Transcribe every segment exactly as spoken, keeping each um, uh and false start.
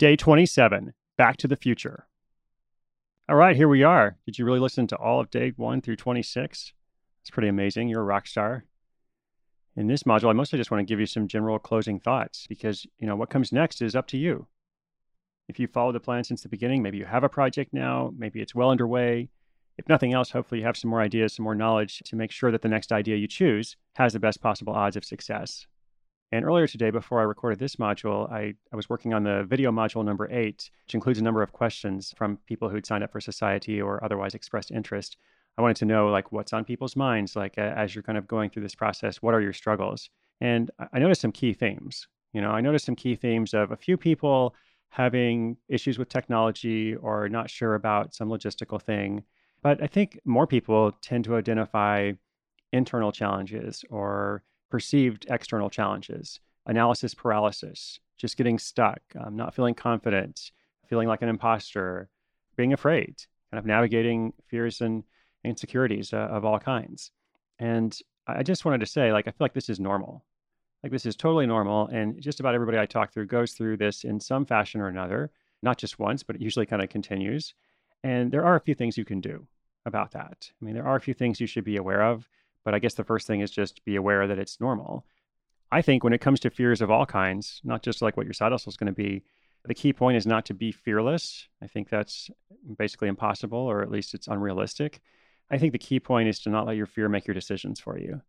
Day twenty-seven, Back to the Future. All right, here we are. Did you really listen to all of day one through twenty-six? It's pretty amazing. You're a rock star. In this module, I mostly just want to give you some general closing thoughts because, you know, what comes next is up to you. If you follow the plan since the beginning, maybe you have a project now, maybe it's well underway. If nothing else, hopefully you have some more ideas, some more knowledge to make sure that the next idea you choose has the best possible odds of success. And earlier today, before I recorded this module, I, I was working on the video module number eight, which includes a number of questions from people who'd signed up for Society or otherwise expressed interest. I wanted to know, like, what's on people's minds, like, uh, as you're kind of going through this process, what are your struggles? And I I noticed some key themes. You know, I noticed some key themes of a few people having issues with technology or not sure about some logistical thing. But I think more people tend to identify internal challenges or perceived external challenges, analysis paralysis, just getting stuck, um, not feeling confident, feeling like an imposter, being afraid, kind of navigating fears and insecurities uh, of all kinds. And I just wanted to say, like, I feel like this is normal. Like, this is totally normal. And just about everybody I talk through goes through this in some fashion or another, not just once, but it usually kind of continues. And there are a few things you can do about that. I mean, there are a few things you should be aware of. But I guess the first thing is just be aware that it's normal. I think when it comes to fears of all kinds, not just like what your side hustle is going to be, the key point is not to be fearless. I think that's basically impossible, or at least it's unrealistic. I think the key point is to not let your fear make your decisions for you.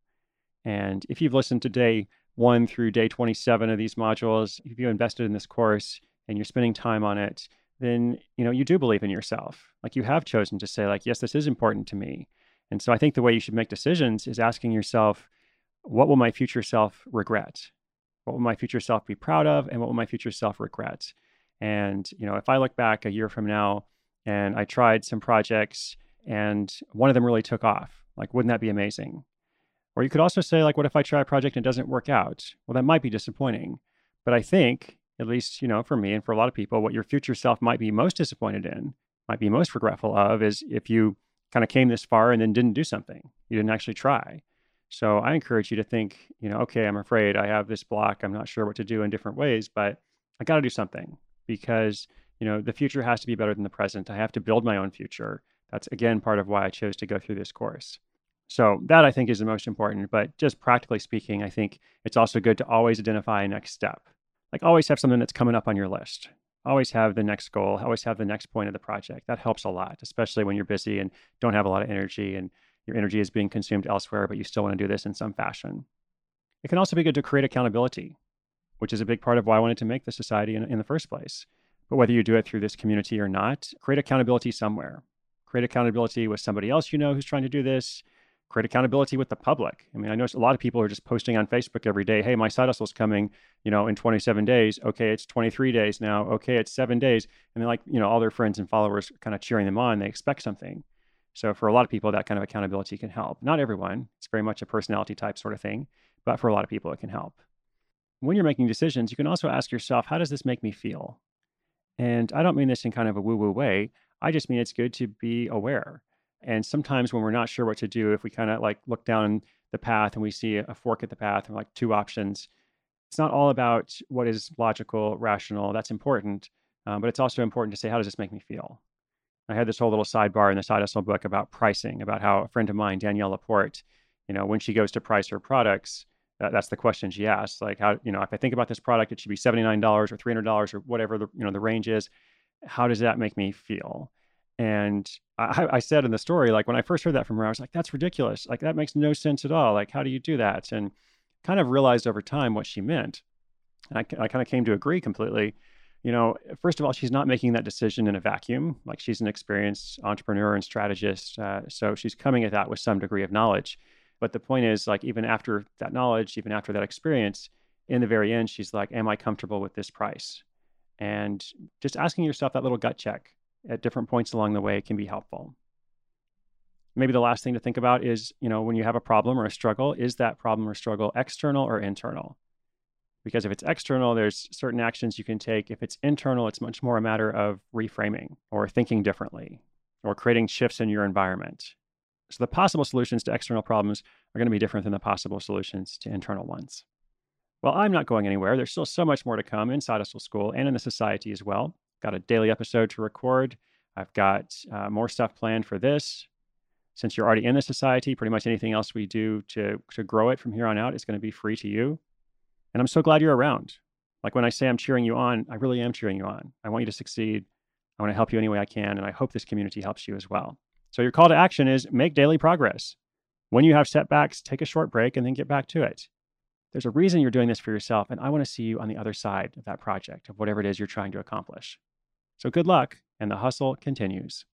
And if you've listened to day one through day twenty-seven of these modules, if you invested in this course and you're spending time on it, then, you know, you do believe in yourself. Like, you have chosen to say, like, yes, this is important to me. And so I think the way you should make decisions is asking yourself, what will my future self regret? What will my future self be proud of? And what will my future self regret? And, you know, if I look back a year from now and I tried some projects and one of them really took off, like, wouldn't that be amazing? Or you could also say, like, what if I try a project and it doesn't work out? Well, that might be disappointing. But I think, at least, you know, for me and for a lot of people, what your future self might be most disappointed in, might be most regretful of, is if you kind of came this far and then didn't do something. You didn't actually try. So I encourage you to think, you know, okay, I'm afraid I have this block. I'm not sure what to do in different ways, but I got to do something because, you know, the future has to be better than the present. I have to build my own future. That's, again, part of why I chose to go through this course. So that, I think, is the most important. But just practically speaking, I think it's also good to always identify a next step. Like, always have something that's coming up on your list. Always have the next goal, always have the next point of the project. That helps a lot, especially when you're busy and don't have a lot of energy and your energy is being consumed elsewhere, but you still want to do this in some fashion. It can also be good to create accountability, which is a big part of why I wanted to make the society in, in the first place. But whether you do it through this community or not, create accountability somewhere. Create accountability with somebody else you know who's trying to do this. Create accountability with the public. I mean, I notice a lot of people are just posting on Facebook every day, hey, my side hustle is coming, you know, in twenty-seven days. Okay, it's twenty-three days now. Okay, it's seven days. And then, like, you know, all their friends and followers kind of cheering them on. They expect something. So for a lot of people, that kind of accountability can help. Not everyone. It's very much a personality type sort of thing. But for a lot of people, it can help. When you're making decisions, you can also ask yourself, how does this make me feel? And I don't mean this in kind of a woo-woo way. I just mean it's good to be aware. And sometimes when we're not sure what to do, if we kind of like look down the path and we see a fork at the path and like two options, it's not all about what is logical, rational. That's important. Um, but it's also important to say, how does this make me feel? I had this whole little sidebar in the Side Hustle book about pricing, about how a friend of mine, Danielle Laporte, you know, when she goes to price her products, that, that's the question she asks. Like, how, you know, if I think about this product, it should be seventy-nine dollars or three hundred dollars or whatever the, you know, the range is. How does that make me feel? And I, I said in the story, like, when I first heard that from her, I was like, that's ridiculous. Like, that makes no sense at all. Like, how do you do that? And kind of realized over time what she meant. And I, I kind of came to agree completely. You know, first of all, she's not making that decision in a vacuum. Like, she's an experienced entrepreneur and strategist. Uh, so she's coming at that with some degree of knowledge. But the point is, like, even after that knowledge, even after that experience, in the very end, she's like, am I comfortable with this price? And just asking yourself that little gut check at different points along the way can be helpful. Maybe the last thing to think about is, you know, when you have a problem or a struggle, is that problem or struggle external or internal? Because if it's external, there's certain actions you can take. If it's internal, it's much more a matter of reframing or thinking differently or creating shifts in your environment. So the possible solutions to external problems are going to be different than the possible solutions to internal ones. Well, I'm not going anywhere. There's still so much more to come inside Hustle School and in the society as well. Got a daily episode to record. I've got uh, more stuff planned for this. Since you're already in the society, pretty much anything else we do to, to grow it from here on out is going to be free to you. And I'm so glad you're around. Like when I say I'm cheering you on, I really am cheering you on. I want you to succeed. I want to help you any way I can. And I hope this community helps you as well. So your call to action is make daily progress. When you have setbacks, take a short break and then get back to it. There's a reason you're doing this for yourself. And I want to see you on the other side of that project, of whatever it is you're trying to accomplish. So good luck, and the hustle continues.